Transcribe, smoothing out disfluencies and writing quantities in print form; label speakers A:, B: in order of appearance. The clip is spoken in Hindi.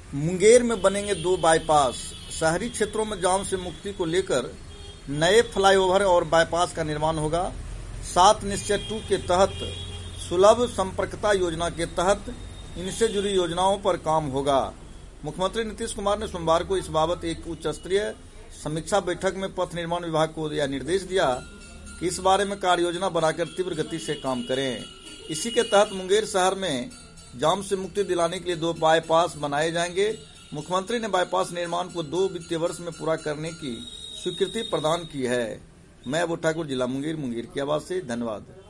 A: मुंगेर में बनेंगे 2 बाईपास। शहरी क्षेत्रों में जाम से मुक्ति को लेकर नए फ्लाईओवर और बाईपास का निर्माण होगा। 7 निश्चय 2 के तहत सुलभ संपर्कता योजना के तहत इनसे जुड़ी योजनाओं पर काम होगा। मुख्यमंत्री नीतीश कुमार ने सोमवार को इस बाबत एक उच्च स्तरीय समीक्षा बैठक में पथ निर्माण विभाग को यह निर्देश दिया कि इस बारे में कार्य योजना बनाकर तीव्र गति से काम करें। इसी के तहत मुंगेर शहर में जाम से मुक्ति दिलाने के लिए 2 बाईपास बनाए जाएंगे। मुख्यमंत्री ने बाईपास निर्माण को 2 वित्तीय वर्ष में पूरा करने की स्वीकृति प्रदान की है। मैं अबू ठाकुर, जिला मुंगेर की आवाज से, धन्यवाद।